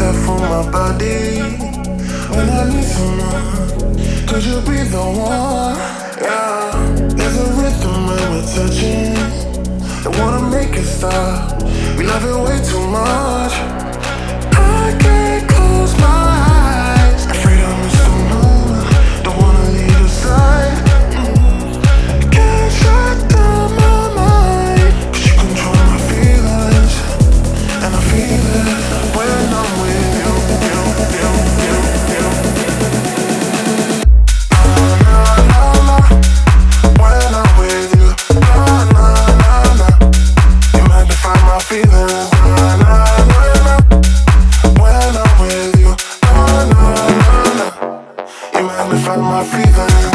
have for my body. When I need someone, could you be the one? Yeah, there's a rhythm when we're touching. Don't wanna make it stop. We love it way too much. I can't close my eyes. Afraid I miss the moment. Don't wanna leave your side. Can't shut down my mind. 'Cause you control my feelings, and I feel it when I'm with you. When I'm with you, you magnify my feelings. When I'm with you, you magnify my feelings.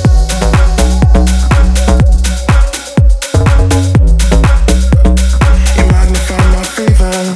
You magnify my feelings.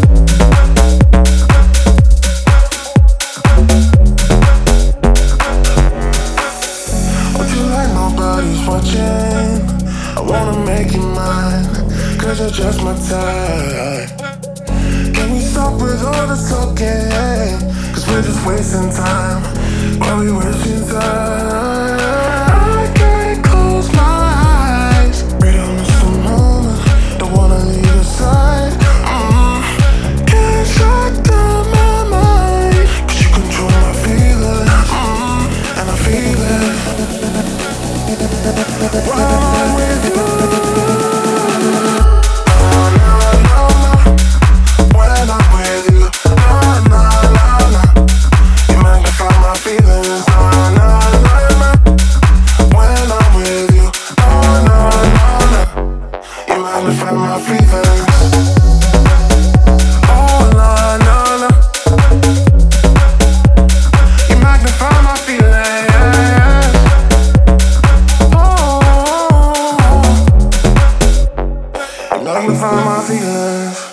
Would you like nobody's watching? I wanna make you mine, 'cause you're just my type. Can we stop with all the talking? 'Cause we're just wasting time. Why we wasting time? I can't close my eyes. Freedom is the moment. Don't wanna leave your side. Can't shut down my mind. 'Cause you control my feelings, and I feel it when I'm with you. When I'm with you, you magnify my feelings. When I'm with you, you magnify my feelings. Oh na na na, you magnify my feelings. Oh, you magnify my feelings.